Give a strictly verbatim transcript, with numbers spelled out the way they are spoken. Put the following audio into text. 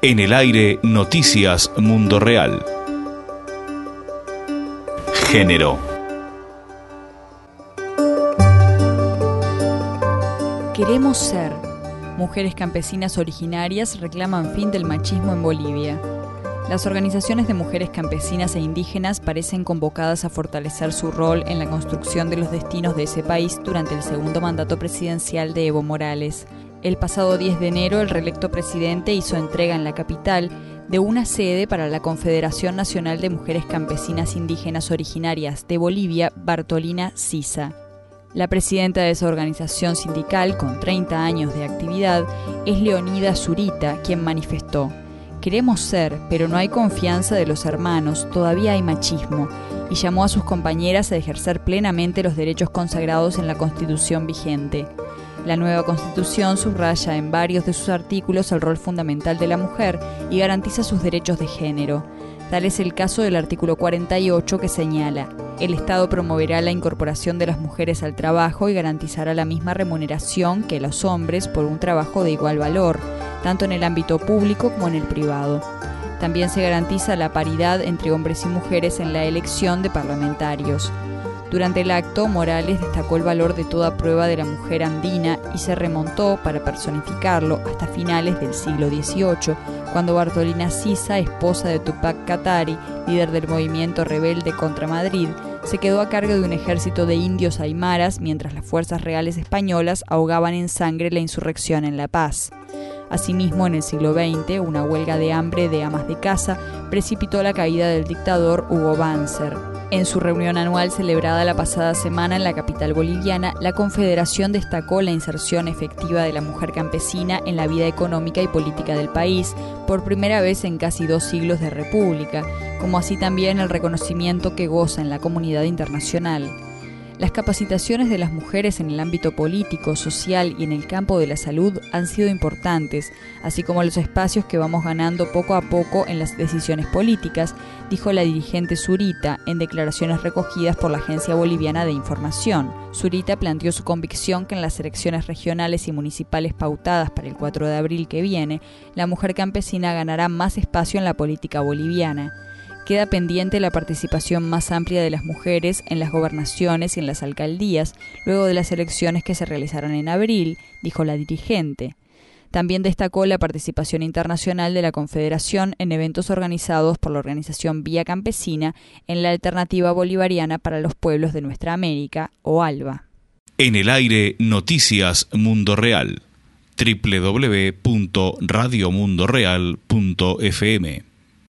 En el aire, Noticias Mundo Real. Género. Queremos ser. Mujeres campesinas originarias reclaman fin del machismo en Bolivia. Las organizaciones de mujeres campesinas e indígenas parecen convocadas a fortalecer su rol en la construcción de los destinos de ese país durante el segundo mandato presidencial de Evo Morales. El pasado diez de enero, el reelecto presidente hizo entrega en la capital de una sede para la Confederación Nacional de Mujeres Campesinas Indígenas Originarias de Bolivia, Bartolina Sisa. La presidenta de esa organización sindical, con treinta años de actividad, es Leonida Zurita, quien manifestó: "Queremos ser, pero no hay confianza de los hermanos, todavía hay machismo", y llamó a sus compañeras a ejercer plenamente los derechos consagrados en la Constitución vigente. La nueva Constitución subraya en varios de sus artículos el rol fundamental de la mujer y garantiza sus derechos de género. Tal es el caso del artículo cuarenta y ocho, que señala: el Estado promoverá la incorporación de las mujeres al trabajo y garantizará la misma remuneración que los hombres por un trabajo de igual valor, tanto en el ámbito público como en el privado. También se garantiza la paridad entre hombres y mujeres en la elección de parlamentarios. Durante el acto, Morales destacó el valor de toda prueba de la mujer andina y se remontó, para personificarlo, hasta finales del siglo dieciocho, cuando Bartolina Sisa, esposa de Tupac Katari, líder del movimiento rebelde contra Madrid, se quedó a cargo de un ejército de indios aymaras mientras las fuerzas reales españolas ahogaban en sangre la insurrección en La Paz. Asimismo, en el siglo veinte, una huelga de hambre de amas de casa precipitó la caída del dictador Hugo Banzer. En su reunión anual celebrada la pasada semana en la capital boliviana, la Confederación destacó la inserción efectiva de la mujer campesina en la vida económica y política del país, por primera vez en casi dos siglos de república, como así también el reconocimiento que goza en la comunidad internacional. Las capacitaciones de las mujeres en el ámbito político, social y en el campo de la salud han sido importantes, así como los espacios que vamos ganando poco a poco en las decisiones políticas, dijo la dirigente Zurita en declaraciones recogidas por la Agencia Boliviana de Información. Zurita planteó su convicción que en las elecciones regionales y municipales pautadas para el cuatro de abril que viene, la mujer campesina ganará más espacio en la política boliviana. Queda pendiente la participación más amplia de las mujeres en las gobernaciones y en las alcaldías, luego de las elecciones que se realizaron en abril, dijo la dirigente. También destacó la participación internacional de la Confederación en eventos organizados por la organización Vía Campesina en la Alternativa Bolivariana para los Pueblos de Nuestra América, o ALBA. En el aire, Noticias Mundo Real. doble u doble u doble u punto radio mundo real punto f m